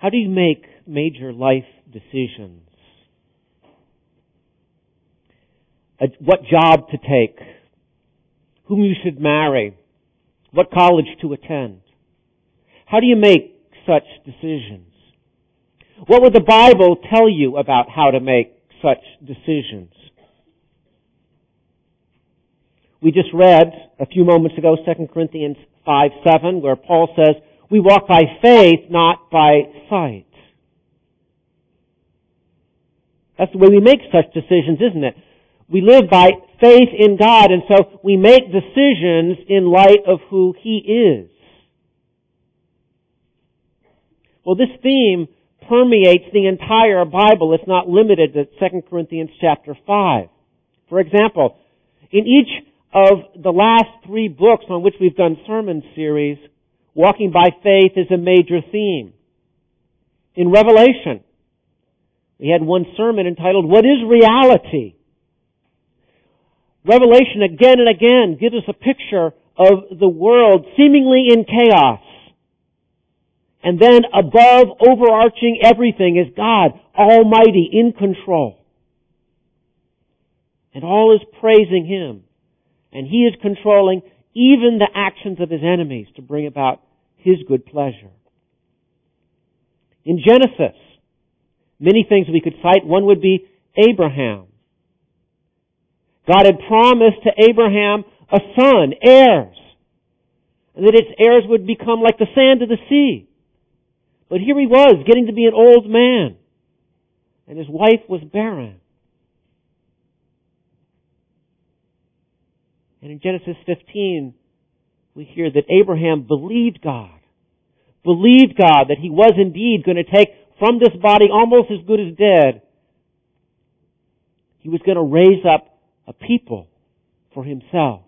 How do you make major life decisions? What job to take? Whom you should marry? What college to attend? How do you make such decisions? What would the Bible tell you about how to make such decisions? We just read a few moments ago 2 Corinthians 5:7, where Paul says, we walk by faith, not by sight. That's the way we make such decisions, isn't it? We live by faith in God, and so we make decisions in light of who He is. Well, this theme permeates the entire Bible. It's not limited to 2 Corinthians chapter 5. For example, in each of the last 3 books on which we've done sermon series, walking by faith is a major theme. In Revelation, we had one sermon entitled, What is Reality? Revelation again and again gives us a picture of the world seemingly in chaos. And then above, overarching everything is God, Almighty, in control. And all is praising Him. And He is controlling even the actions of His enemies to bring about His good pleasure. In Genesis, many things we could cite. One would be Abraham. God had promised to Abraham a son, heirs, and that its heirs would become like the sand of the sea. But here he was, getting to be an old man, and his wife was barren. And in Genesis 15, we hear that Abraham believed God that he was indeed going to take from this body almost as good as dead. He was going to raise up a people for himself.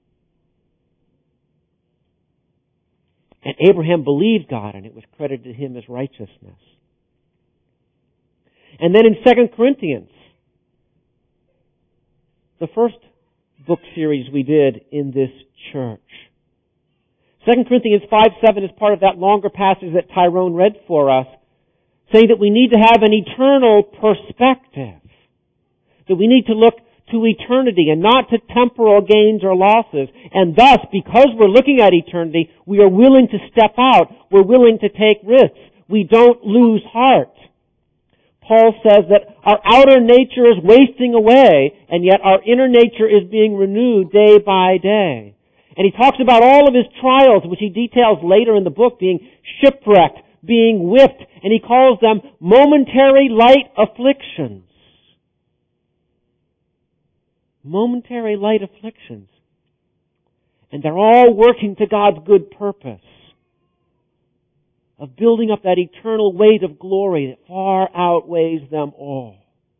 And Abraham believed God, and it was credited to him as righteousness. And then in 2 Corinthians, the first book series we did in this church, 2 Corinthians 5:7 is part of that longer passage that Tyrone read for us, saying that we need to have an eternal perspective, that we need to look to eternity and not to temporal gains or losses. And thus, because we're looking at eternity, we are willing to step out. We're willing to take risks. We don't lose heart. Paul says that our outer nature is wasting away, and yet our inner nature is being renewed day by day. And he talks about all of his trials, which he details later in the book, being shipwrecked, being whipped, and he calls them momentary light afflictions. Momentary light afflictions. And they're all working to God's good purpose of building up that eternal weight of glory that far outweighs them all.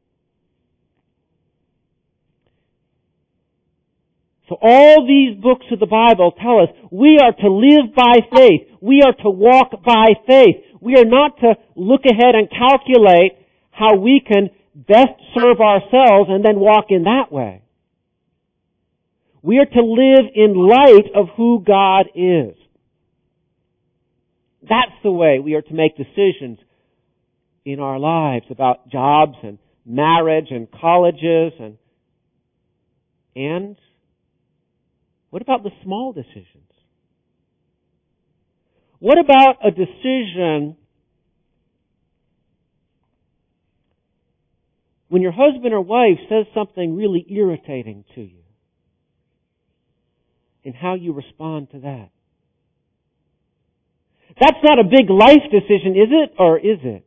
So all these books of the Bible tell us we are to live by faith. We are to walk by faith. We are not to look ahead and calculate how we can best serve ourselves and then walk in that way. We are to live in light of who God is. That's the way we are to make decisions in our lives about jobs and marriage and colleges and what about the small decisions? What about a decision when your husband or wife says something really irritating to you? And how you respond to that. That's not a big life decision, is it? Or is it?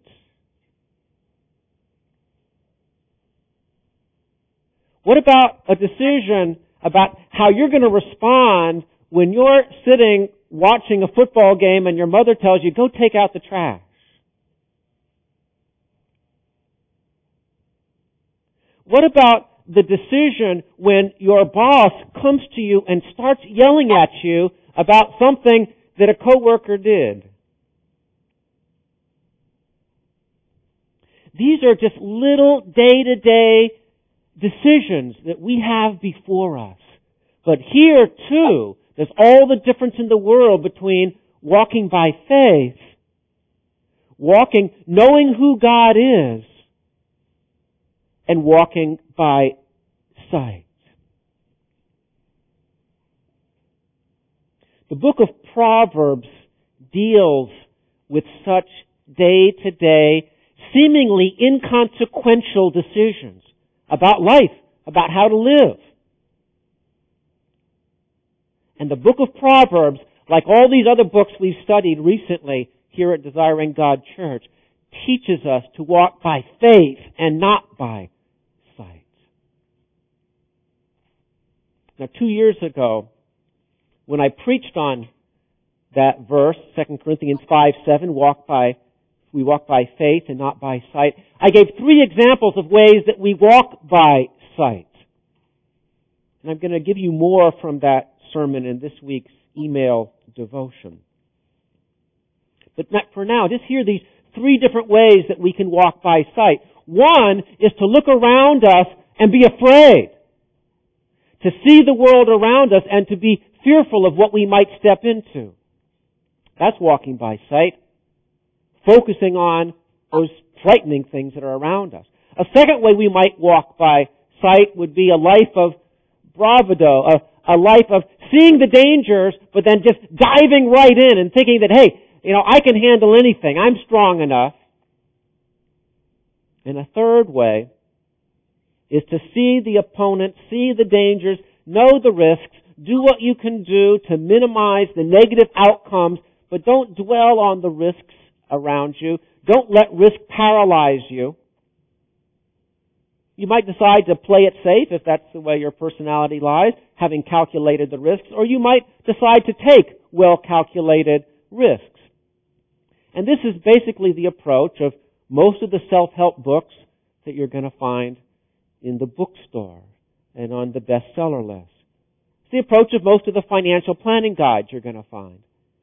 What about a decision about how you're going to respond when you're sitting watching a football game and your mother tells you, go take out the trash? What about the decision when your boss comes to you and starts yelling at you about something that a coworker did? These are just little day-to-day decisions that we have before us. But here, too, there's all the difference in the world between walking by faith, walking, knowing who God is, and walking by sight. The book of Proverbs deals with such day-to-day, seemingly inconsequential decisions about life, about how to live. And the book of Proverbs, like all these other books we've studied recently here at Desiring God Church, teaches us to walk by faith and not by sight. Now, 2 years ago, when I preached on that verse, 2 Corinthians 5:7, we walk by faith and not by sight, I gave 3 examples of ways that we walk by sight. And I'm going to give you more from that sermon in this week's email devotion. But for now, just hear these 3 different ways that we can walk by sight. One is to look around us and be afraid. To see the world around us and to be fearful of what we might step into. That's walking by sight. Focusing on those frightening things that are around us. A second way we might walk by sight would be a life of bravado, a life of seeing the dangers, but then just diving right in and thinking that, hey, I can handle anything. I'm strong enough. And a third way is to see the opponent, see the dangers, know the risks, do what you can do to minimize the negative outcomes, but don't dwell on the risks around you. Don't let risk paralyze you. You might decide to play it safe if that's the way your personality lies, having calculated the risks, or you might decide to take well-calculated risks. And this is basically the approach of most of the self-help books that you're going to find in the bookstore and on the bestseller list. It's the approach of most of the financial planning guides you're going to find.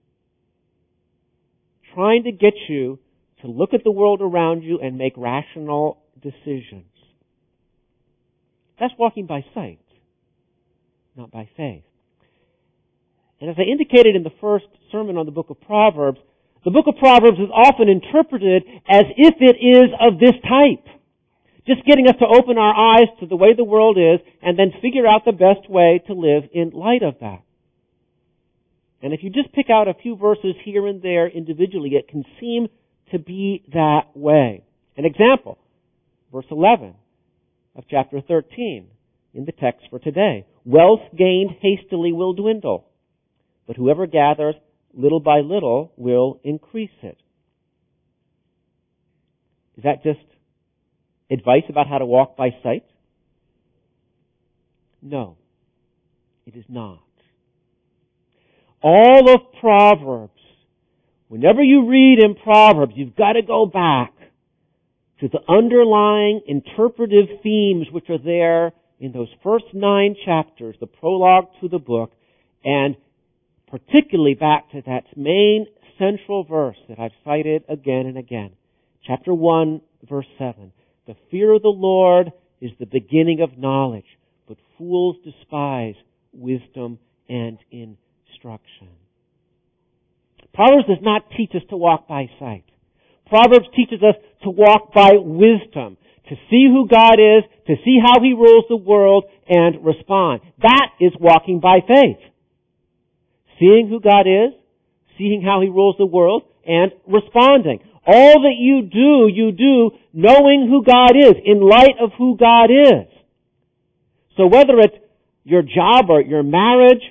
Trying to get you to look at the world around you and make rational decisions. That's walking by sight, not by faith. And as I indicated in the first sermon on the book of Proverbs, the book of Proverbs is often interpreted as if it is of this type. Just getting us to open our eyes to the way the world is and then figure out the best way to live in light of that. And if you just pick out a few verses here and there individually, it can seem to be that way. An example, verse 11 of chapter 13 in the text for today. Wealth gained hastily will dwindle, but whoever gathers little by little will increase it. Is that just advice about how to walk by sight? No, it is not. All of Proverbs, whenever you read in Proverbs, you've got to go back to the underlying interpretive themes which are there in those first 9 chapters, the prologue to the book, and particularly back to that main central verse that I've cited again and again. Chapter 1, verse 7. The fear of the Lord is the beginning of knowledge, but fools despise wisdom and instruction. Proverbs does not teach us to walk by sight. Proverbs teaches us to walk by wisdom, to see who God is, to see how He rules the world, and respond. That is walking by faith. Seeing who God is, seeing how He rules the world, and responding. All that you do knowing who God is, in light of who God is. So whether it's your job or your marriage,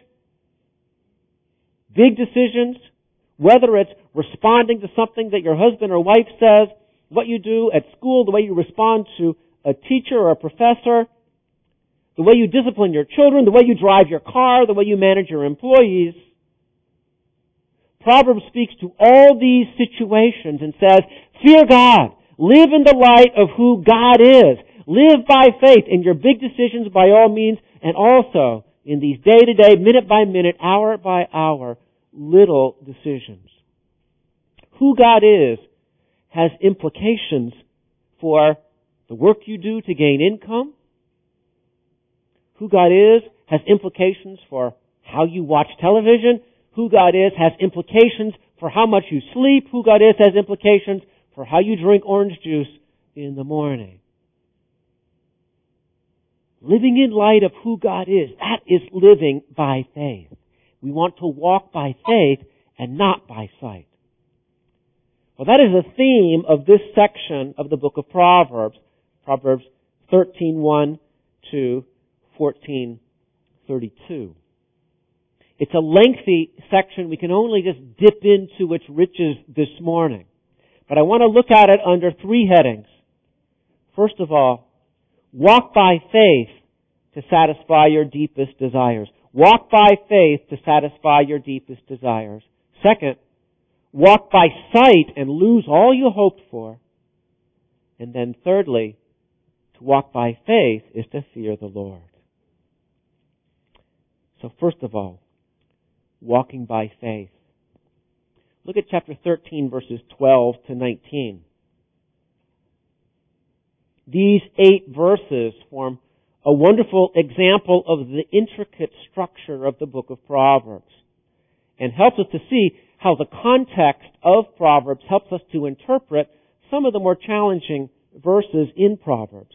big decisions, whether it's responding to something that your husband or wife says, what you do at school, the way you respond to a teacher or a professor, the way you discipline your children, the way you drive your car, the way you manage your employees. Proverbs speaks to all these situations and says, fear God. Live in the light of who God is. Live by faith in your big decisions by all means, and also in these day-to-day, minute by minute, hour by hour, little decisions. Who God is has implications for the work you do to gain income. Who God is has implications for how you watch television. Who God is has implications For how much you sleep, who God is, has implications for how you drink orange juice in the morning. Living in light of who God is, that is living by faith. We want to walk by faith and not by sight. Well, that is the theme of this section of the book of Proverbs. Proverbs 13:1 to 14:32. It's a lengthy section. We can only just dip into its riches this morning. But I want to look at it under three headings. First of all, walk by faith to satisfy your deepest desires. Walk by faith to satisfy your deepest desires. Second, walk by sight and lose all you hoped for. And then thirdly, to walk by faith is to fear the Lord. So first of all, walking by faith. Look at chapter 13, verses 12 to 19. These 8 verses form a wonderful example of the intricate structure of the book of Proverbs and helps us to see how the context of Proverbs helps us to interpret some of the more challenging verses in Proverbs.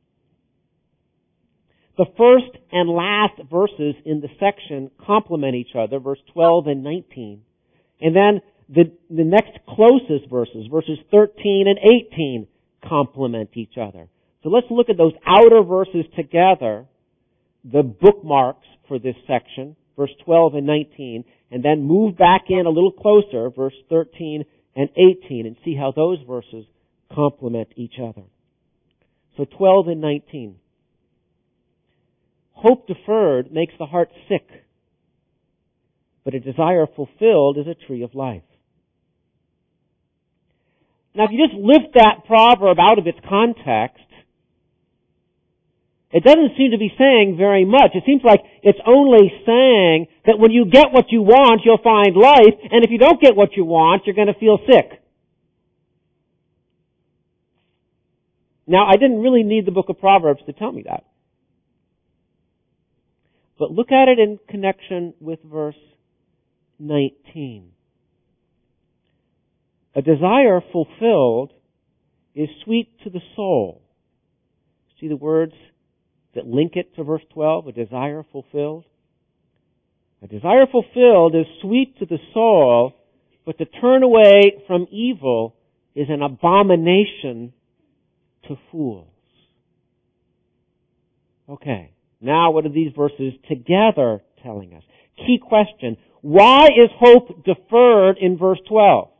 The first and last verses in the section complement each other, verse 12 and 19. And then the next closest verses, verses 13 and 18, complement each other. So let's look at those outer verses together, the bookmarks for this section, verse 12 and 19, and then move back in a little closer, verse 13 and 18, and see how those verses complement each other. So 12 and 19. Hope deferred makes the heart sick, but a desire fulfilled is a tree of life. Now, if you just lift that proverb out of its context, it doesn't seem to be saying very much. It seems like it's only saying that when you get what you want, you'll find life, and if you don't get what you want, you're going to feel sick. Now, I didn't really need the book of Proverbs to tell me that. But look at it in connection with verse 19. A desire fulfilled is sweet to the soul. See the words that link it to verse 12? A desire fulfilled. A desire fulfilled is sweet to the soul, but to turn away from evil is an abomination to fools. Okay, now what are these verses together telling us? Key question, why is hope deferred in verse 12?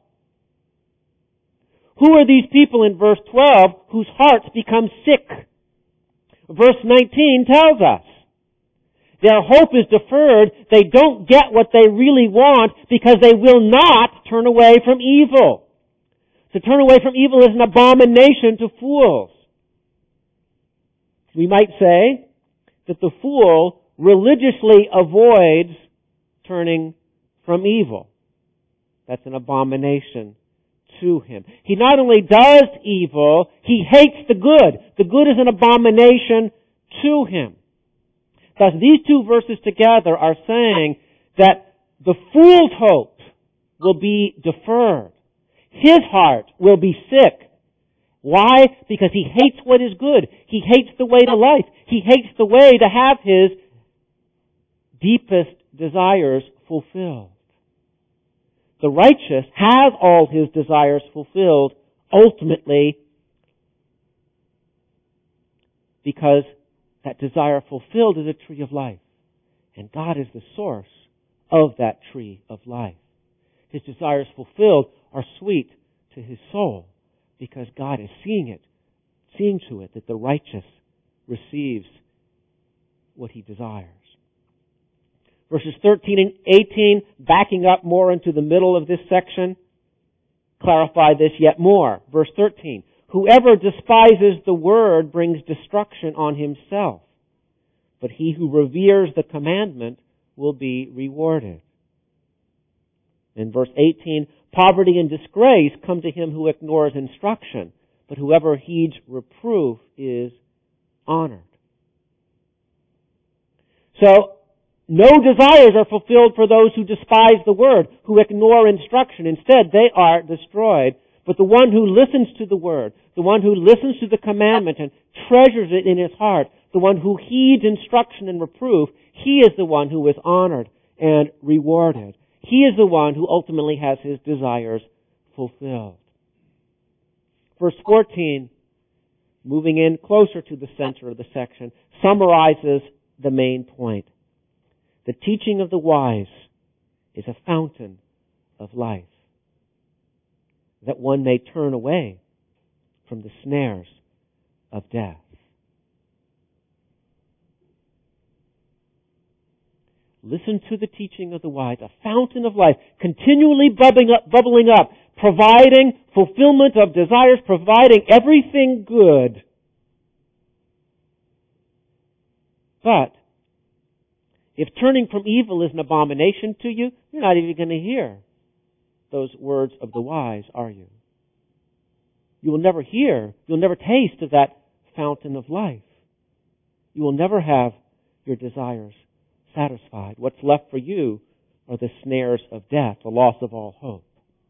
Who are these people in verse 12 whose hearts become sick? Verse 19 tells us. Their hope is deferred. They don't get what they really want because they will not turn away from evil. To turn away from evil is an abomination to fools. We might say that the fool religiously avoids turning from evil. That's an abomination to him. He not only does evil, he hates the good. The good is an abomination to him. Thus, these two verses together are saying that the fool's hope will be deferred. His heart will be sick. Why? Because he hates what is good. He hates the way to life. He hates the way to have his deepest desires fulfilled. The righteous have all his desires fulfilled ultimately because that desire fulfilled is a tree of life. And God is the source of that tree of life. His desires fulfilled are sweet to his soul because God is seeing to it that the righteous receives what he desires. Verses 13 and 18, backing up more into the middle of this section, clarify this yet more. Verse 13, whoever despises the word brings destruction on himself, but he who reveres the commandment will be rewarded. In verse 18, poverty and disgrace come to him who ignores instruction, but whoever heeds reproof is honored. So, no desires are fulfilled for those who despise the word, who ignore instruction. Instead, they are destroyed. But the one who listens to the word, the one who listens to the commandment and treasures it in his heart, the one who heeds instruction and reproof, he is the one who is honored and rewarded. He is the one who ultimately has his desires fulfilled. Verse 14, moving in closer to the center of the section, summarizes the main point. The teaching of the wise is a fountain of life, that one may turn away from the snares of death. Listen to the teaching of the wise, a fountain of life, continually bubbling up, providing fulfillment of desires, providing everything good. But if turning from evil is an abomination to you, you're not even going to hear those words of the wise, are you? You will never hear, you'll never taste of that fountain of life. You will never have your desires satisfied. What's left for you are the snares of death, the loss of all hope.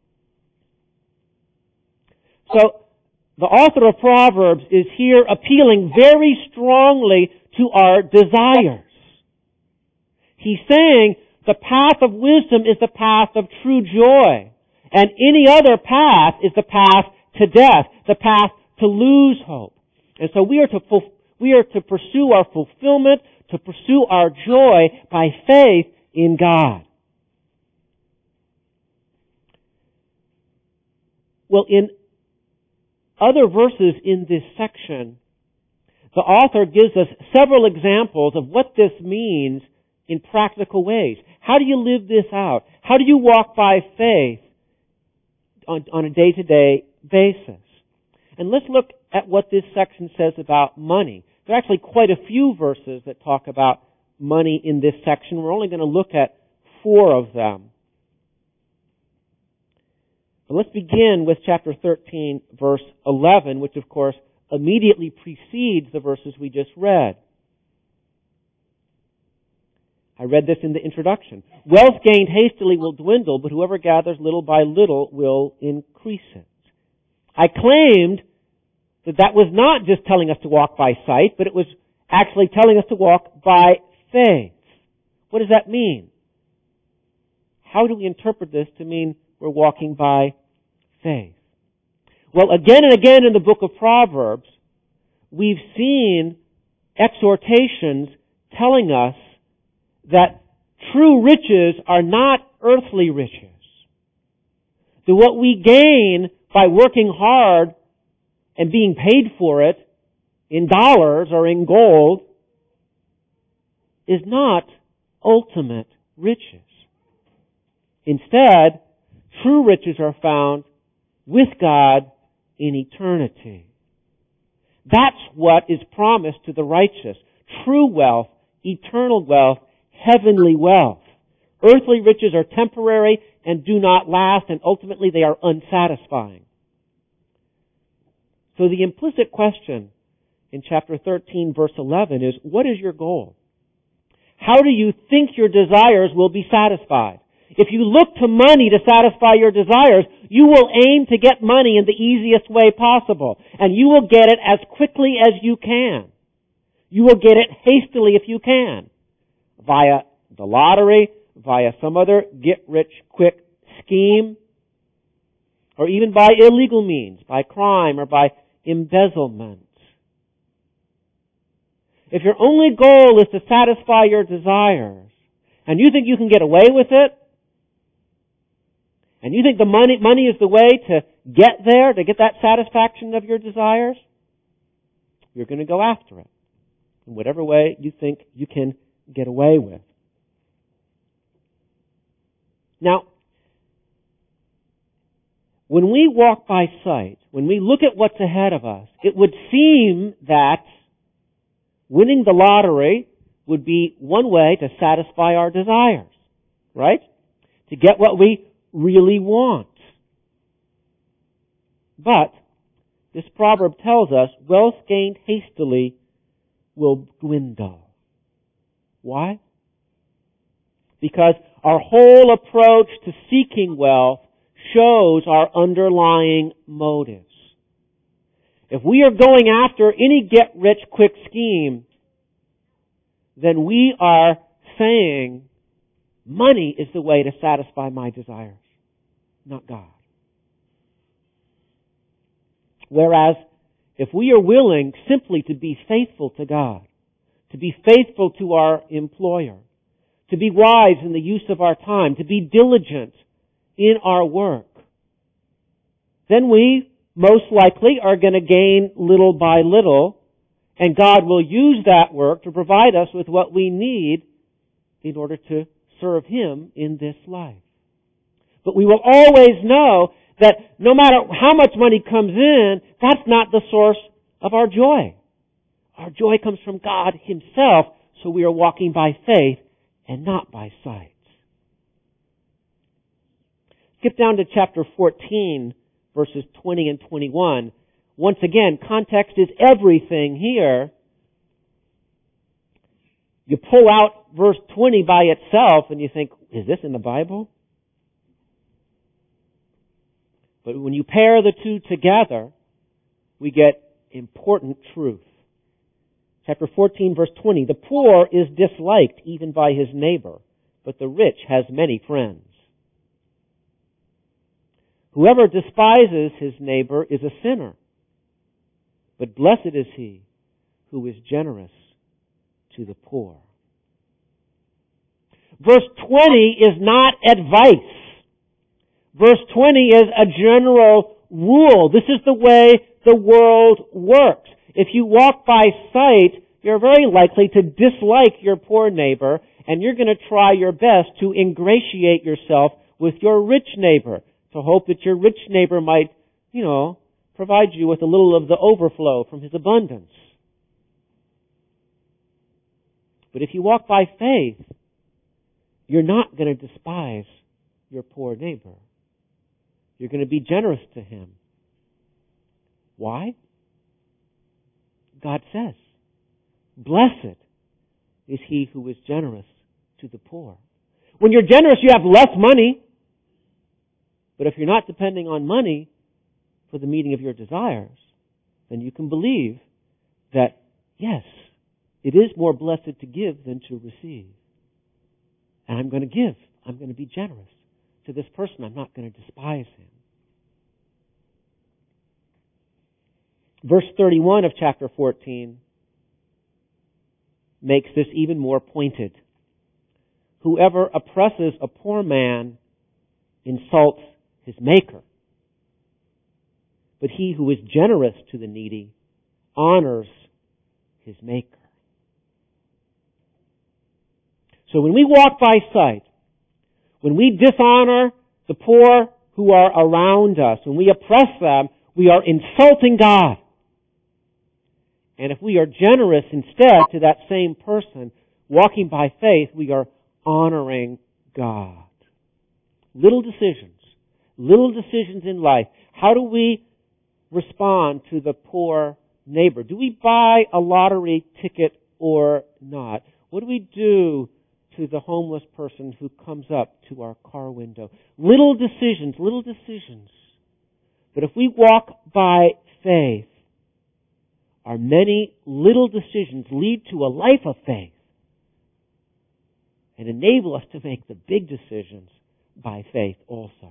So, the author of Proverbs is here appealing very strongly to our desires. He's saying the path of wisdom is the path of true joy, and any other path is the path to death, the path to lose hope. And so we are to pursue our fulfillment, to pursue our joy by faith in God. Well, in other verses in this section, the author gives us several examples of what this means in practical ways. How do you live this out? How do you walk by faith on a day-to-day basis? And let's look at what this section says about money. There are actually quite a few verses that talk about money in this section. We're only going to look at 4 of them. But let's begin with chapter 13, verse 11, which of course immediately precedes the verses we just read. I read this in the introduction. Wealth gained hastily will dwindle, but whoever gathers little by little will increase it. I claimed that was not just telling us to walk by sight, but it was actually telling us to walk by faith. What does that mean? How do we interpret this to mean we're walking by faith? Well, again and again in the book of Proverbs, we've seen exhortations telling us that true riches are not earthly riches. That what we gain by working hard and being paid for it in dollars or in gold is not ultimate riches. Instead, true riches are found with God in eternity. That's what is promised to the righteous. True wealth, eternal wealth, heavenly wealth. Earthly riches are temporary and do not last, and ultimately they are unsatisfying. So the implicit question in chapter 13, verse 11 is, what is your goal? How do you think your desires will be satisfied? If you look to money to satisfy your desires, you will aim to get money in the easiest way possible, and you will get it as quickly as you can. You will get it hastily if you can, via the lottery, via some other get-rich-quick scheme, or even by illegal means, by crime or by embezzlement. If your only goal is to satisfy your desires, and you think you can get away with it, and you think the money is the way to get there, to get that satisfaction of your desires, you're going to go after it in whatever way you think you can get away with. Now, when we walk by sight, when we look at what's ahead of us, it would seem that winning the lottery would be one way to satisfy our desires, right? To get what we really want. But this proverb tells us wealth gained hastily will dwindle. Why? because our whole approach to seeking wealth shows our underlying motives. If we are going after any get-rich-quick scheme, then we are saying money is the way to satisfy my desires, not God. Whereas, if we are willing simply to be faithful to God, to be faithful to our employer, to be wise in the use of our time, to be diligent in our work, then we most likely are going to gain little by little, and God will use that work to provide us with what we need in order to serve Him in this life. But we will always know that no matter how much money comes in, that's not the source of our joy. Our joy comes from God Himself, so we are walking by faith and not by sight. Skip down to chapter 14, verses 20 and 21. Once again, context is everything here. You pull out verse 20 by itself and you think, is this in the Bible? But when you pair the two together, we get important truth. Chapter 14, verse 20. The poor is disliked even by his neighbor, but the rich has many friends. Whoever despises his neighbor is a sinner, but blessed is he who is generous to the poor. Verse 20 is not advice. Verse 20 is a general rule. This is the way the world works. If you walk by sight, you're very likely to dislike your poor neighbor, and you're going to try your best to ingratiate yourself with your rich neighbor, to hope that your rich neighbor might, provide you with a little of the overflow from his abundance. But if you walk by faith, you're not going to despise your poor neighbor. You're going to be generous to him. Why? God says, blessed is he who is generous to the poor. When you're generous, you have less money. But if you're not depending on money for the meeting of your desires, then you can believe that, yes, it is more blessed to give than to receive. And I'm going to give. I'm going to be generous to this person. I'm not going to despise him. Verse 31 of chapter 14 makes this even more pointed. Whoever oppresses a poor man insults his maker, but he who is generous to the needy honors his maker. So when we walk by sight, when we dishonor the poor who are around us, when we oppress them, we are insulting God. And if we are generous instead to that same person, walking by faith, we are honoring God. Little decisions in life. How do we respond to the poor neighbor? Do we buy a lottery ticket or not? What do we do to the homeless person who comes up to our car window? Little decisions. But if we walk by faith, our many little decisions lead to a life of faith and enable us to make the big decisions by faith also.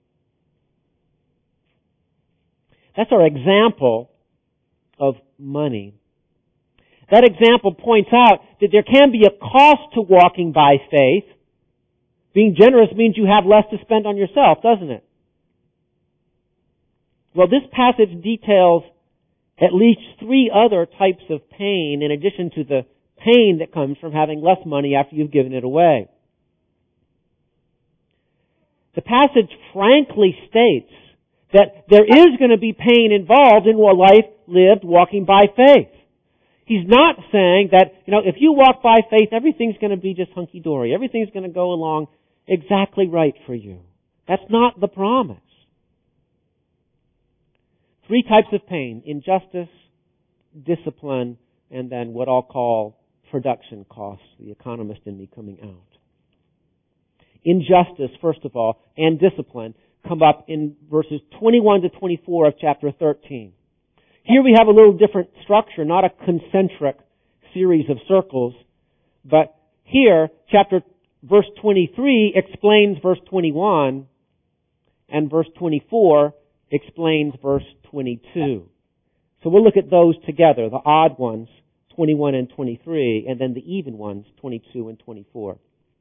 That's our example of money. That example points out that there can be a cost to walking by faith. Being generous means you have less to spend on yourself, doesn't it? Well, this passage details at least 3 other types of pain in addition to the pain that comes from having less money after you've given it away. The passage frankly states that there is going to be pain involved in a life lived walking by faith. He's not saying that, if you walk by faith, everything's going to be just hunky-dory. Everything's going to go along exactly right for you. That's not the promise. 3 types of pain: injustice, discipline, and then what I'll call production costs, the economist in me coming out. injustice, first of all, and discipline, come up in verses 21 to 24 of chapter 13. Here we have a little different structure, not a concentric series of circles, but here, verse 23 explains verse 21, and verse 24 explains verse 22. So we'll look at those together, the odd ones, 21 and 23, and then the even ones, 22 and 24.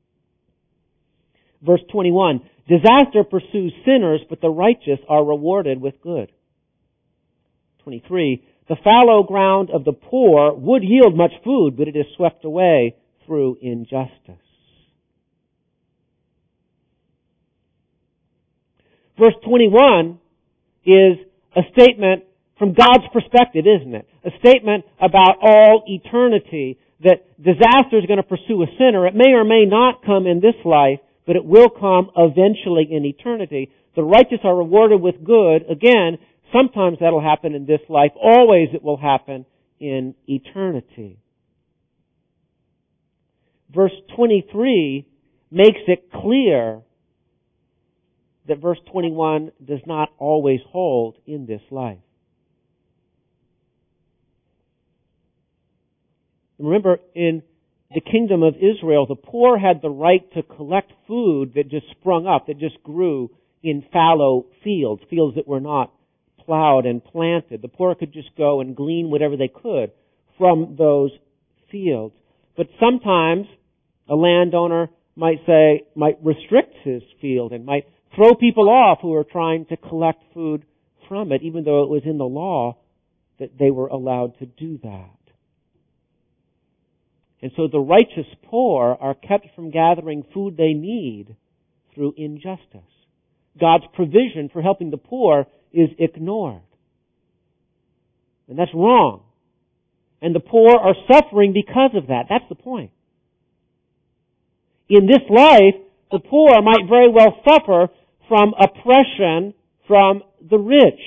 Verse 21, disaster pursues sinners, but the righteous are rewarded with good. 23, the fallow ground of the poor would yield much food, but it is swept away through injustice. Verse 21 is a statement from God's perspective, isn't it? A statement about all eternity, that disaster is going to pursue a sinner. It may or may not come in this life, but it will come eventually in eternity. The righteous are rewarded with good. Again, sometimes that'll happen in this life. Always it will happen in eternity. Verse 23 makes it clear that verse 21 does not always hold in this life. Remember, in the kingdom of Israel, the poor had the right to collect food that just sprung up, that just grew in fallow fields that were not plowed and planted. The poor could just go and glean whatever they could from those fields. But sometimes a landowner might restrict his field and might throw people off who are trying to collect food from it, even though it was in the law that they were allowed to do that. And so the righteous poor are kept from gathering food they need through injustice. God's provision for helping the poor is ignored. And that's wrong. And the poor are suffering because of that. That's the point. In this life, the poor might very well suffer from oppression from the rich.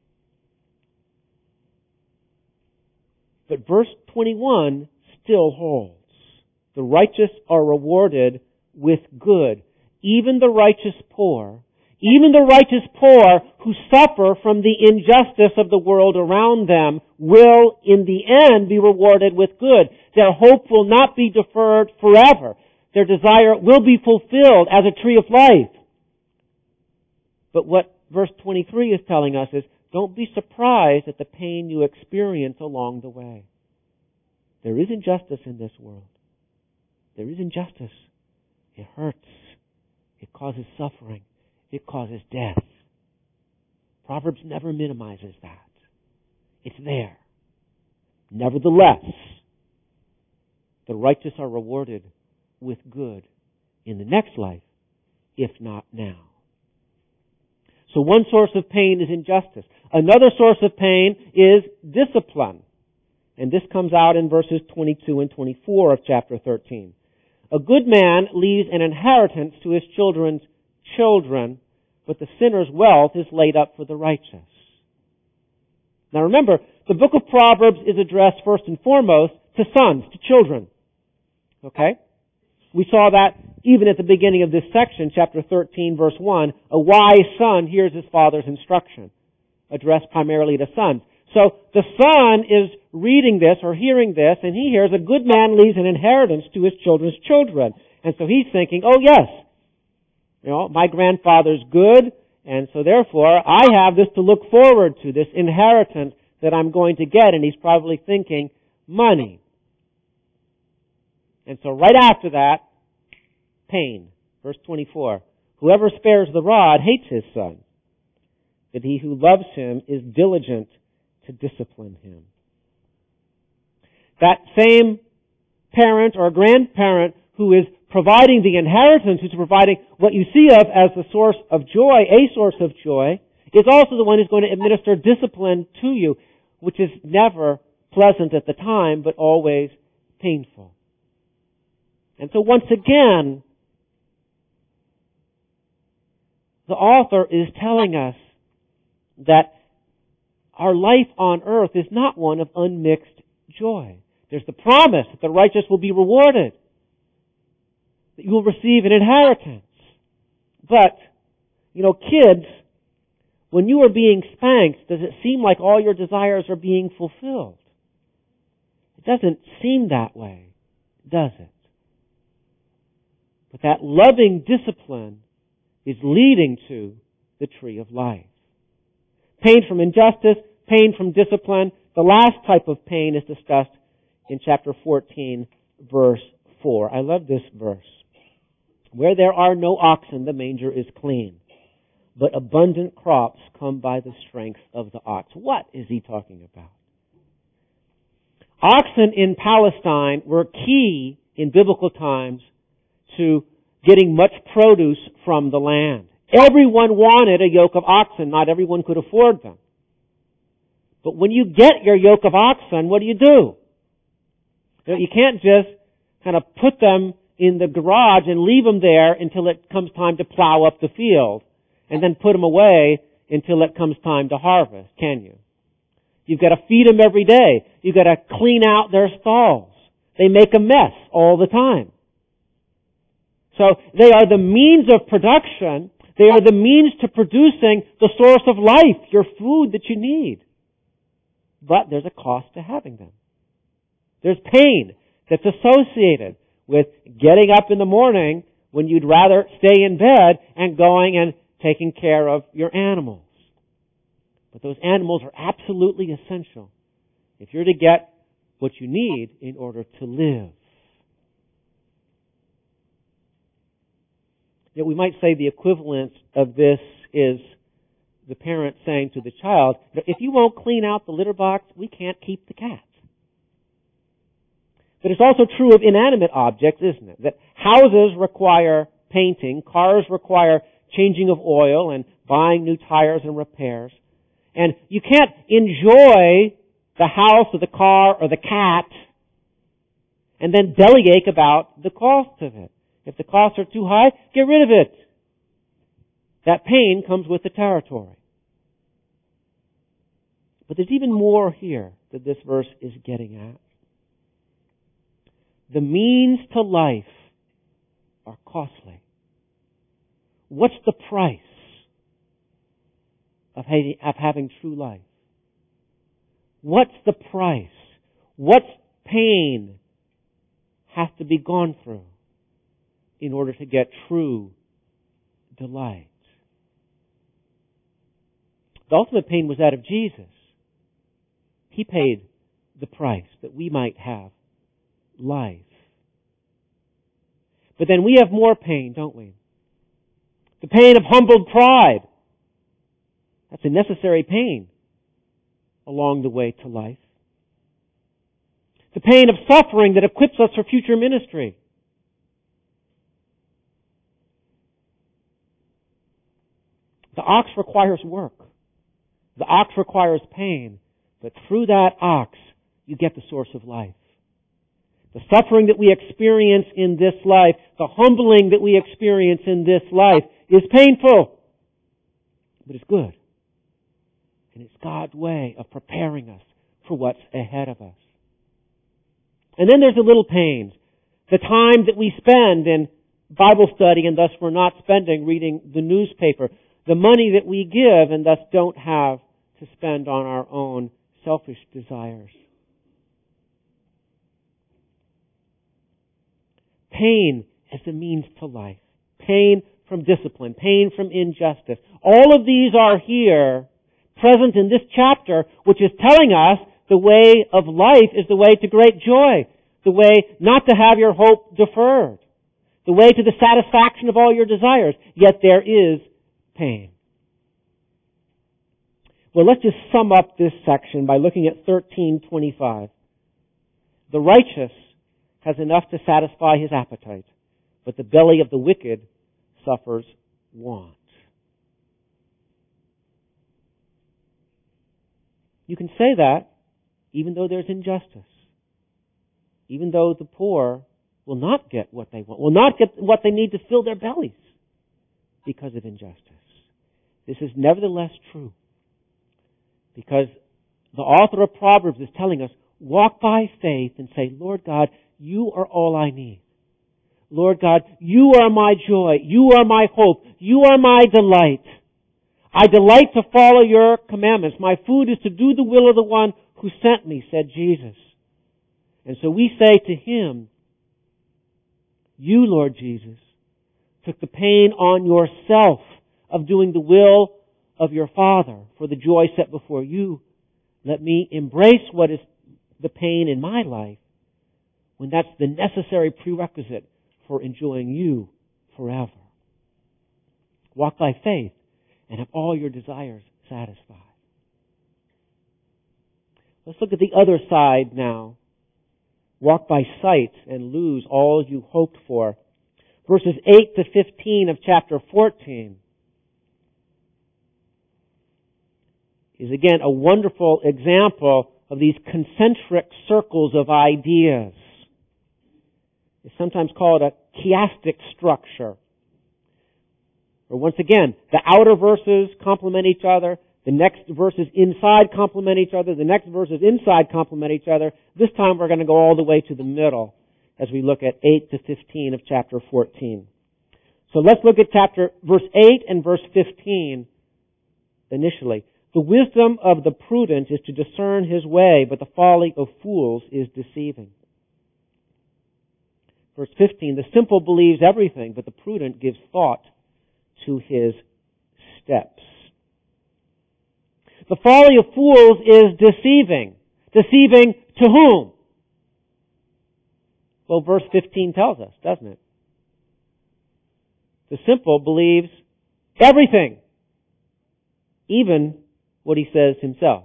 But verse 21 still holds. The righteous are rewarded with good. Even the righteous poor, even the righteous poor who suffer from the injustice of the world around them will in the end be rewarded with good. Their hope will not be deferred forever. Their desire will be fulfilled as a tree of life. But what verse 23 is telling us is, don't be surprised at the pain you experience along the way. There is injustice in this world. There is injustice. It hurts. It causes suffering. It causes death. Proverbs never minimizes that. It's there. Nevertheless, the righteous are rewarded with good in the next life, if not now. So one source of pain is injustice. Another source of pain is discipline. And this comes out in verses 22 and 24 of chapter 13. A good man leaves an inheritance to his children's children, but the sinner's wealth is laid up for the righteous. Now remember, the book of Proverbs is addressed first and foremost to sons, to children. Okay? We saw that even at the beginning of this section, chapter 13, verse 1. A wise son hears his father's instruction, addressed primarily to sons. So the son is reading this or hearing this, and he hears a good man leaves an inheritance to his children's children. And so he's thinking, oh yes, my grandfather's good, and so therefore I have this to look forward to, this inheritance that I'm going to get. And he's probably thinking money. And so right after that, pain. Verse 24. Whoever spares the rod hates his son, but he who loves him is diligent to discipline him. That same parent or grandparent who is providing the inheritance, who's providing what you see of as the source of joy, a source of joy, is also the one who's going to administer discipline to you, which is never pleasant at the time, but always painful. And so once again, the author is telling us that our life on earth is not one of unmixed joy. There's the promise that the righteous will be rewarded, that you will receive an inheritance. But, kids, when you are being spanked, does it seem like all your desires are being fulfilled? It doesn't seem that way, does it? But that loving discipline is leading to the tree of life. Pain from injustice, pain from discipline. The last type of pain is discussed in chapter 14, verse 4. I love this verse. Where there are no oxen, the manger is clean, but abundant crops come by the strength of the ox. What is he talking about? Oxen in Palestine were key in biblical times to getting much produce from the land. Everyone wanted a yoke of oxen. Not everyone could afford them. But when you get your yoke of oxen, what do? You can't just kind of put them in the garage and leave them there until it comes time to plow up the field, and then put them away until it comes time to harvest, can you? You've got to feed them every day. You've got to clean out their stalls. They make a mess all the time. So they are the means of production. They are the means to producing the source of life, your food that you need. But there's a cost to having them. There's pain that's associated with getting up in the morning when you'd rather stay in bed and going and taking care of your animals. But those animals are absolutely essential if you're to get what you need in order to live. Yet we might say the equivalent of this is the parent saying to the child, if you won't clean out the litter box, we can't keep the cat. But it's also true of inanimate objects, isn't it? That houses require painting, cars require changing of oil and buying new tires and repairs. And you can't enjoy the house or the car or the cat and then bellyache about the cost of it. If the costs are too high, get rid of it. That pain comes with the territory. But there's even more here that this verse is getting at. The means to life are costly. What's the price of having true life? What's the price? What pain has to be gone through in order to get true delight? The ultimate pain was that of Jesus. He paid the price that we might have life. But then we have more pain, don't we? The pain of humbled pride. That's a necessary pain along the way to life. The pain of suffering that equips us for future ministry. The ox requires work. The ox requires pain. But through that ox, you get the source of life. The suffering that we experience in this life, the humbling that we experience in this life is painful. But it's good. And it's God's way of preparing us for what's ahead of us. And then there's the little pains. The time that we spend in Bible study and thus we're not spending reading the newspaper. The money that we give and thus don't have to spend on our own selfish desires. Pain as a means to life. Pain from discipline. Pain from injustice. All of these are here, present in this chapter, which is telling us the way of life is the way to great joy. The way not to have your hope deferred. The way to the satisfaction of all your desires. Yet there is pain. Well, let's just sum up this section by looking at 13:25. The righteous has enough to satisfy his appetite, but the belly of the wicked suffers want. You can say that even though there's injustice. Even though the poor will not get what they want, will not get what they need to fill their bellies because of injustice. This is nevertheless true. Because the author of Proverbs is telling us, walk by faith and say, Lord God, you are all I need. Lord God, you are my joy. You are my hope. You are my delight. I delight to follow your commandments. My food is to do the will of the one who sent me, said Jesus. And so we say to Him, you, Lord Jesus, took the pain on yourself of doing the will of your Father for the joy set before you. Let me embrace what is the pain in my life when that's the necessary prerequisite for enjoying you forever. Walk by faith and have all your desires satisfied. Let's look at the other side now. Walk by sight and lose all you hoped for. Verses 8 to 15 of chapter 14 is again a wonderful example of these concentric circles of ideas. It's sometimes called a chiastic structure. Or once again, the outer verses complement each other. The next verses inside complement each other. The next verses inside complement each other. This time we're going to go all the way to the middle as we look at 8 to 15 of chapter 14. So let's look at verse 8 and verse 15 initially. The wisdom of the prudent is to discern his way, but the folly of fools is deceiving. Verse 15, the simple believes everything, but the prudent gives thought to his steps. The folly of fools is deceiving. Deceiving to whom? Well, verse 15 tells us, doesn't it? The simple believes everything, even what he says himself.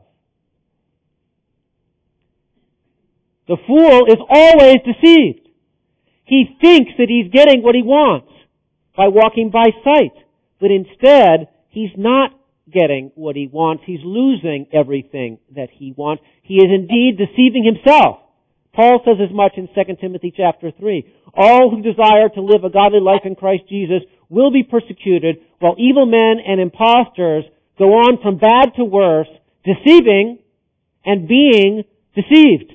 The fool is always deceived. He thinks that he's getting what he wants by walking by sight, but instead he's not getting what he wants. He's losing everything that he wants. He is indeed deceiving himself. Paul says as much in 2 Timothy chapter 3. All who desire to live a godly life in Christ Jesus will be persecuted, while evil men and impostors go on from bad to worse, deceiving and being deceived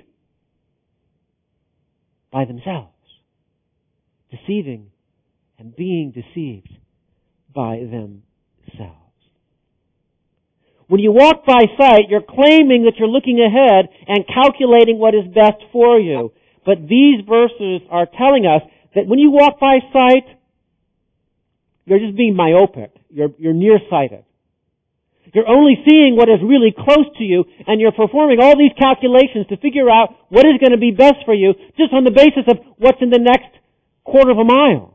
by themselves. Deceiving and being deceived by themselves. When you walk by sight, you're claiming that you're looking ahead and calculating what is best for you. But these verses are telling us that when you walk by sight, you're just being myopic. You're nearsighted. You're only seeing what is really close to you, and you're performing all these calculations to figure out what is going to be best for you just on the basis of what's in the next quarter of a mile.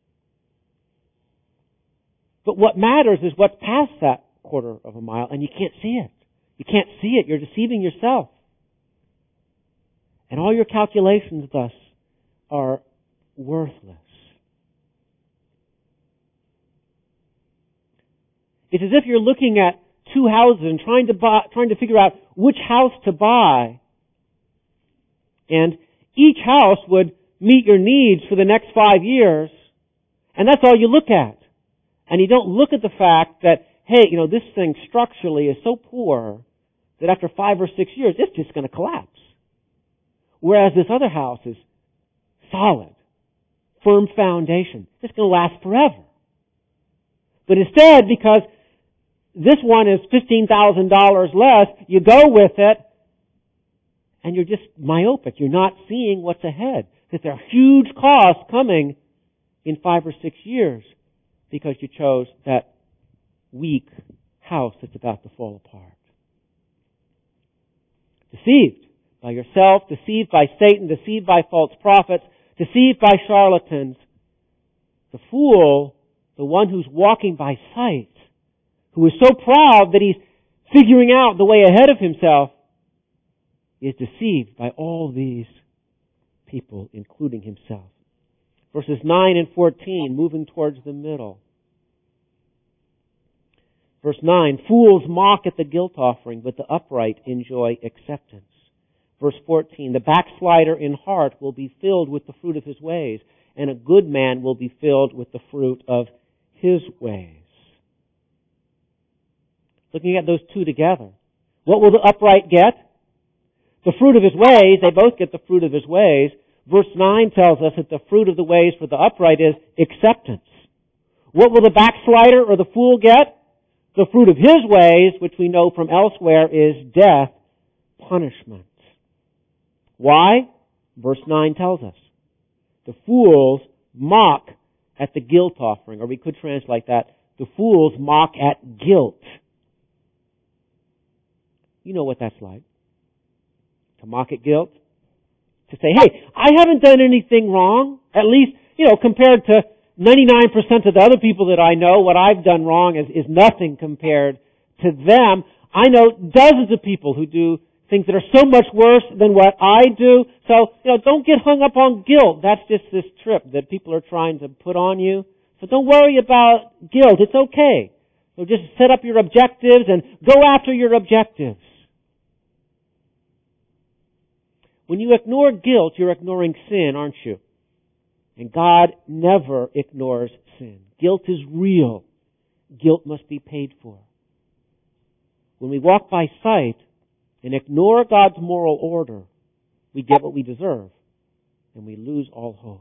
But what matters is what's past that quarter of a mile, and you can't see it. You can't see it. You're deceiving yourself. And all your calculations thus are worthless. It's as if you're looking at two houses and trying to figure out which house to buy. And each house would meet your needs for the next 5 years, and that's all you look at. And you don't look at the fact that, hey, this thing structurally is so poor that after 5 or 6 years, it's just going to collapse. Whereas this other house is solid, firm foundation. It's going to last forever. But instead, because this one is $15,000 less, you go with it, and you're just myopic. You're not seeing what's ahead. That there are huge costs coming in 5 or 6 years because you chose that weak house that's about to fall apart. Deceived by yourself, deceived by Satan, deceived by false prophets, deceived by charlatans. The fool, the one who's walking by sight, who is so proud that he's figuring out the way ahead of himself, is deceived by all these people, including himself. Verses 9 and 14, moving towards the middle. Verse 9, fools mock at the guilt offering, but the upright enjoy acceptance. Verse 14, the backslider in heart will be filled with the fruit of his ways, and a good man will be filled with the fruit of his ways. Looking at those two together, what will the upright get? The fruit of his ways. They both get the fruit of his ways. Verse 9 tells us that the fruit of the ways for the upright is acceptance. What will the backslider or the fool get? The fruit of his ways, which we know from elsewhere, is death, punishment. Why? Verse 9 tells us. The fools mock at the guilt offering, or we could translate that, the fools mock at guilt. You know what that's like. To mock at guilt. To say, hey, I haven't done anything wrong. At least, compared to 99% of the other people that I know, what I've done wrong is nothing compared to them. I know dozens of people who do things that are so much worse than what I do. So, don't get hung up on guilt. That's just this trip that people are trying to put on you. So don't worry about guilt. It's okay. So just set up your objectives and go after your objectives. When you ignore guilt, you're ignoring sin, aren't you? And God never ignores sin. Guilt is real. Guilt must be paid for. When we walk by sight and ignore God's moral order, we get what we deserve, and we lose all hope.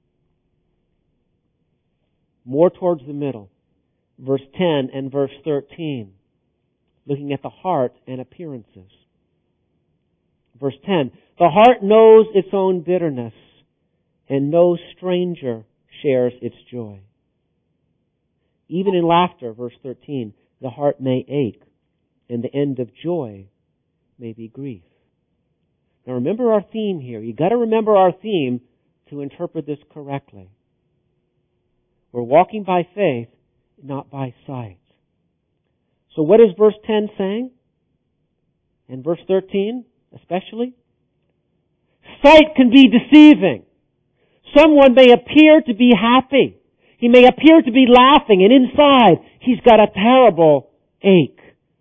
More towards the middle, verse 10 and verse 13, looking at the heart and appearances. Verse 10, the heart knows its own bitterness, and no stranger shares its joy. Even in laughter, verse 13, the heart may ache, and the end of joy may be grief. Now remember our theme here. You've got to remember our theme to interpret this correctly. We're walking by faith, not by sight. So what is verse 10 saying? And verse 13 especially? Sight can be deceiving. Someone may appear to be happy. He may appear to be laughing, and inside he's got a terrible ache.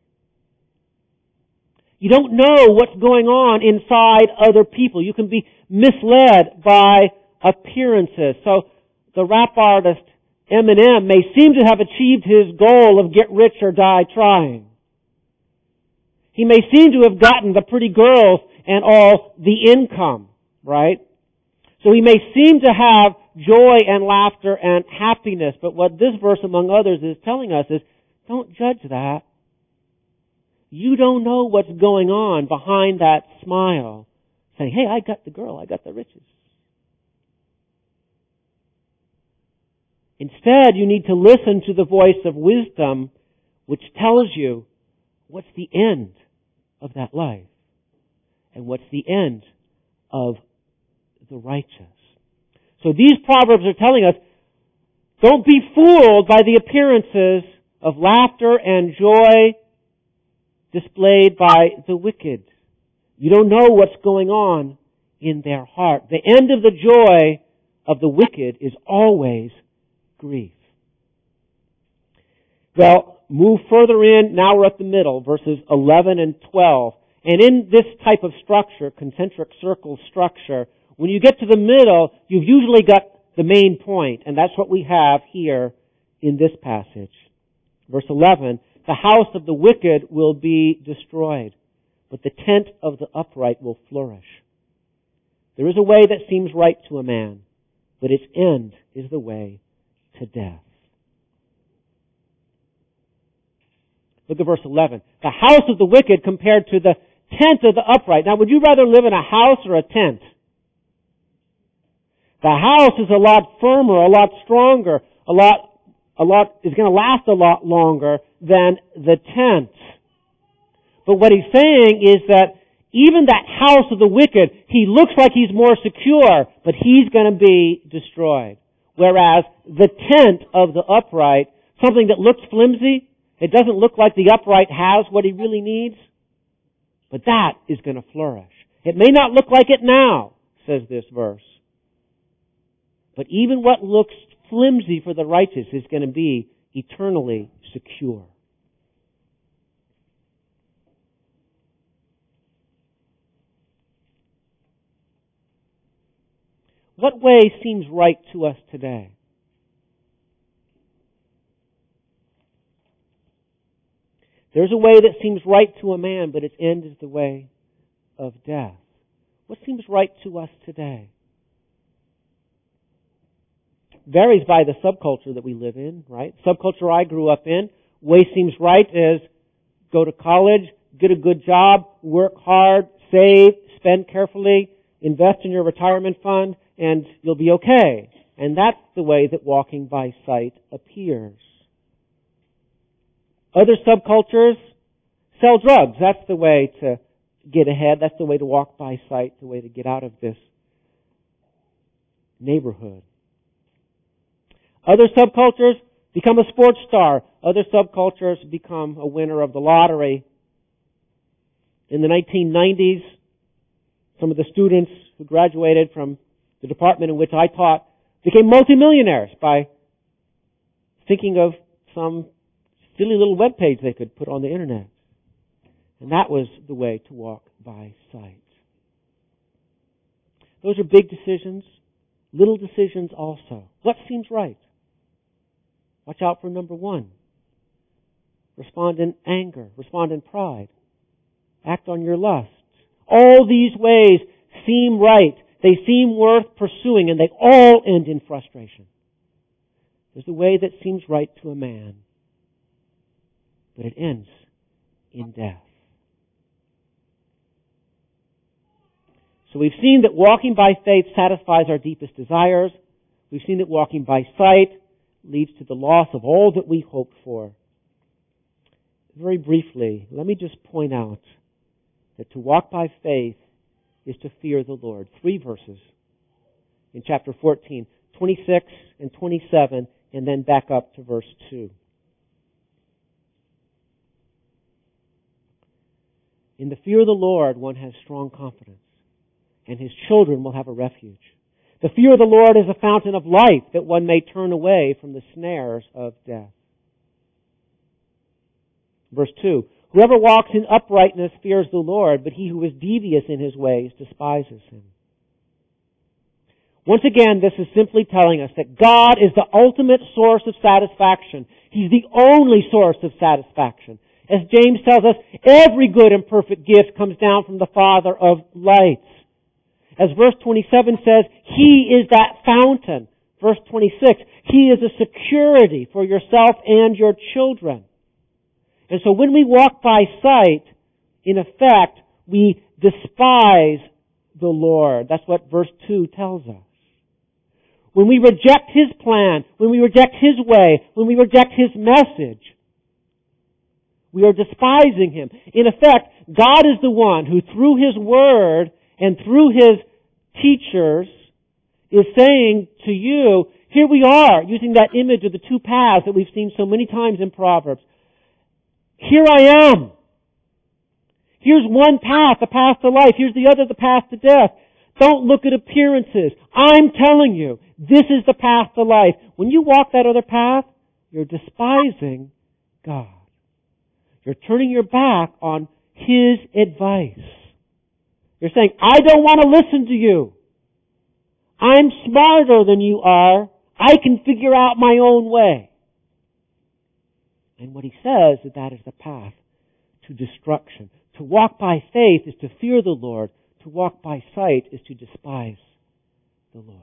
You don't know what's going on inside other people. You can be misled by appearances. So the rap artist Eminem may seem to have achieved his goal of get rich or die trying. He may seem to have gotten the pretty girls and all the income, right? So he may seem to have joy and laughter and happiness, but what this verse, among others, is telling us is, don't judge that. You don't know what's going on behind that smile, saying, hey, I got the girl, I got the riches. Instead, you need to listen to the voice of wisdom, which tells you what's the end of that life and what's the end of the righteous. So these proverbs are telling us, don't be fooled by the appearances of laughter and joy displayed by the wicked. You don't know what's going on in their heart. The end of the joy of the wicked is always grief. Well, move further in. Now we're at the middle, verses 11 and 12. And in this type of structure, concentric circle structure, when you get to the middle, you've usually got the main point, and that's what we have here in this passage. Verse 11, the house of the wicked will be destroyed, but the tent of the upright will flourish. There is a way that seems right to a man, but its end is the way to death. Look at verse 11. The house of the wicked compared to the tent of the upright. Now, would you rather live in a house or a tent? The house is a lot firmer, a lot stronger, a lot is going to last a lot longer than the tent. But what he's saying is that even that house of the wicked, he looks like he's more secure, but he's going to be destroyed. Whereas the tent of the upright, something that looks flimsy, it doesn't look like the upright has what he really needs, but that is going to flourish. It may not look like it now, says this verse. But even what looks flimsy for the righteous is going to be eternally secure. What way seems right to us today? There's a way that seems right to a man, but its end is the way of death. What seems right to us today? varies by the subculture that we live in, right? Subculture I grew up in, way seems right is go to college, get a good job, work hard, save, spend carefully, invest in your retirement fund, and you'll be okay. And that's the way that walking by sight appears. Other subcultures sell drugs. That's the way to get ahead. That's the way to walk by sight, the way to get out of this neighborhood. Other subcultures become a sports star. Other subcultures become a winner of the lottery. In the 1990s, some of the students who graduated from the department in which I taught became multimillionaires by thinking of some silly little web page they could put on the internet. And that was the way to walk by sight. Those are big decisions, little decisions also. What seems right? Watch out for number one. Respond in anger. Respond in pride. Act on your lusts. All these ways seem right. They seem worth pursuing, and they all end in frustration. There's a way that seems right to a man, but it ends in death. So we've seen that walking by faith satisfies our deepest desires. We've seen that walking by sight leads to the loss of all that we hoped for. Very briefly, let me just point out that to walk by faith is to fear the Lord. 3 verses in chapter 14, 26 and 27, and then back up to verse 2. In the fear of the Lord, one has strong confidence, and his children will have a refuge. The fear of the Lord is a fountain of life, that one may turn away from the snares of death. Verse 2, whoever walks in uprightness fears the Lord, but he who is devious in his ways despises him. Once again, this is simply telling us that God is the ultimate source of satisfaction. He's the only source of satisfaction. As James tells us, every good and perfect gift comes down from the Father of lights. As verse 27 says, He is that fountain. Verse 26, He is a security for yourself and your children. And so when we walk by sight, in effect, we despise the Lord. That's what verse 2 tells us. When we reject His plan, when we reject His way, when we reject His message, we are despising Him. In effect, God is the one who, through His Word and through His teachers, is saying to you, here we are, using that image of the two paths that we've seen so many times in Proverbs. Here I am. Here's one path, the path to life. Here's the other, the path to death. Don't look at appearances. I'm telling you, this is the path to life. When you walk that other path, you're despising God. You're turning your back on His advice. You're saying, I don't want to listen to you. I'm smarter than you are. I can figure out my own way. And what he says is that is the path to destruction. To walk by faith is to fear the Lord. To walk by sight is to despise the Lord.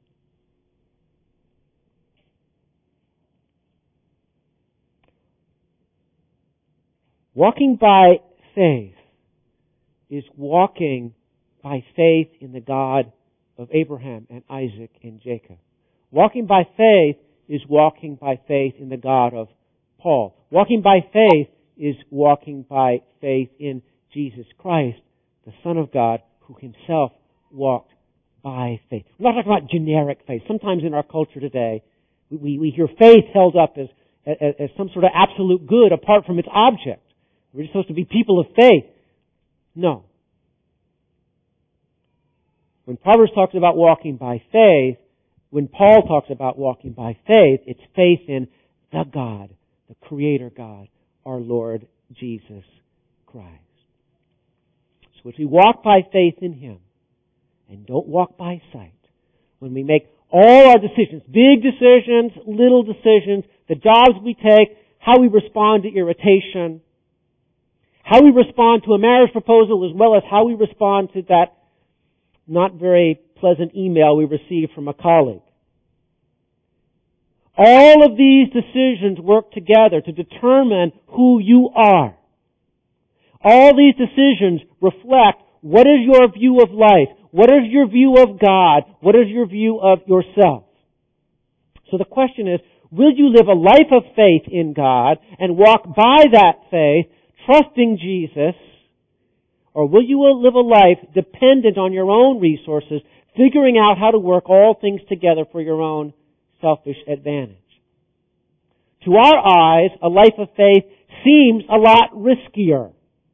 Walking by faith is walking by faith in the God of Abraham and Isaac and Jacob. Walking by faith is walking by faith in the God of Paul. Walking by faith is walking by faith in Jesus Christ, the Son of God, who Himself walked by faith. We're not talking about generic faith. Sometimes in our culture today, we hear faith held up as some sort of absolute good apart from its object. We're supposed to be people of faith. No. When Proverbs talks about walking by faith, when Paul talks about walking by faith, it's faith in the God, the Creator God, our Lord Jesus Christ. So as we walk by faith in Him, and don't walk by sight, when we make all our decisions, big decisions, little decisions, the jobs we take, how we respond to irritation, how we respond to a marriage proposal, as well as how we respond to that not very pleasant email we received from a colleague. All of these decisions work together to determine who you are. All these decisions reflect what is your view of life, what is your view of God, what is your view of yourself. So the question is, will you live a life of faith in God and walk by that faith, trusting Jesus, or will you live a life dependent on your own resources, figuring out how to work all things together for your own selfish advantage? To our eyes, a life of faith seems a lot riskier.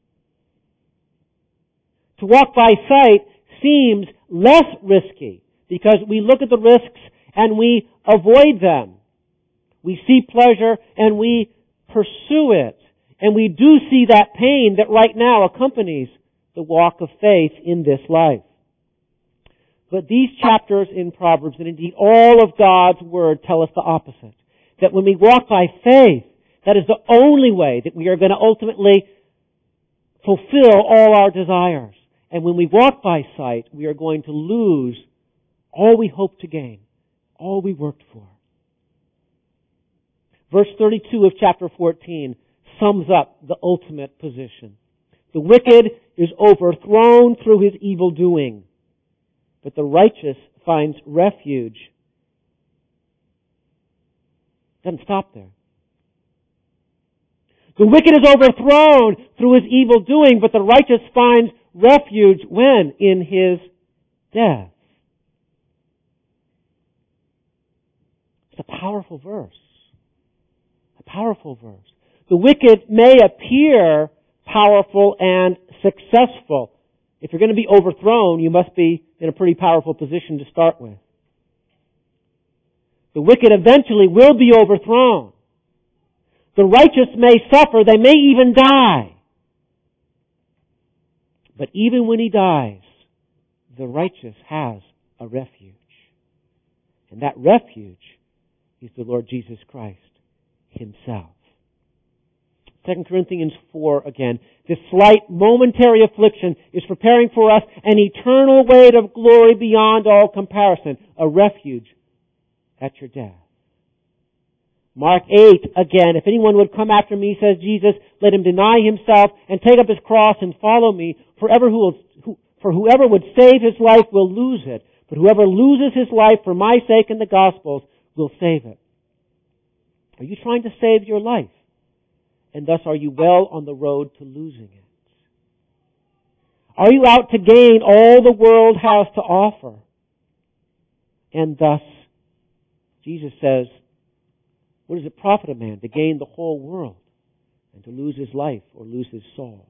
To walk by sight seems less risky because we look at the risks and we avoid them. We see pleasure and we pursue it. And we do see that pain that right now accompanies the walk of faith in this life. But these chapters in Proverbs, and indeed all of God's Word, tell us the opposite. That when we walk by faith, that is the only way that we are going to ultimately fulfill all our desires. And when we walk by sight, we are going to lose all we hope to gain, all we worked for. Verse 32 of chapter 14 sums up the ultimate position. The wicked is overthrown through his evil doing, but the righteous finds refuge. Doesn't stop there. The wicked is overthrown through his evil doing, but the righteous finds refuge when? In his death. It's a powerful verse. A powerful verse. The wicked may appear powerful and successful. If you're going to be overthrown, you must be in a pretty powerful position to start with. The wicked eventually will be overthrown. The righteous may suffer, they may even die. But even when he dies, the righteous has a refuge. And that refuge is the Lord Jesus Christ Himself. 2 Corinthians 4 again. This slight momentary affliction is preparing for us an eternal weight of glory beyond all comparison, a refuge at your death. Mark 8 again. If anyone would come after me, says Jesus, let him deny himself and take up his cross and follow me. For whoever would save his life will lose it, but whoever loses his life for my sake and the gospel's will save it. Are you trying to save your life? And thus are you well on the road to losing it? Are you out to gain all the world has to offer? And thus, Jesus says, what does it profit a man to gain the whole world and to lose his life or lose his soul?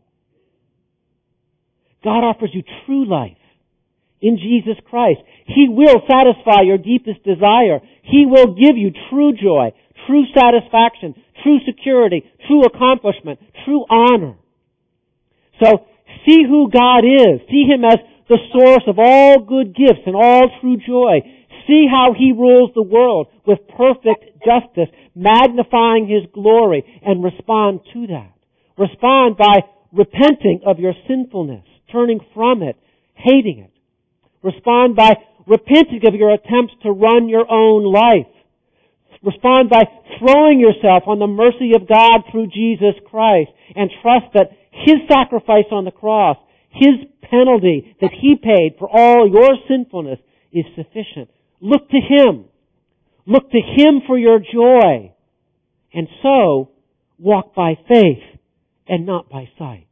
God offers you true life in Jesus Christ. He will satisfy your deepest desire. He will give you true joy, true satisfaction, true security, true accomplishment, true honor. So, see who God is. See Him as the source of all good gifts and all true joy. See how He rules the world with perfect justice, magnifying His glory, and respond to that. Respond by repenting of your sinfulness, turning from it, hating it. Respond by repenting of your attempts to run your own life. Respond by throwing yourself on the mercy of God through Jesus Christ and trust that His sacrifice on the cross, His penalty that He paid for all your sinfulness is sufficient. Look to Him. Look to Him for your joy. And so, walk by faith and not by sight.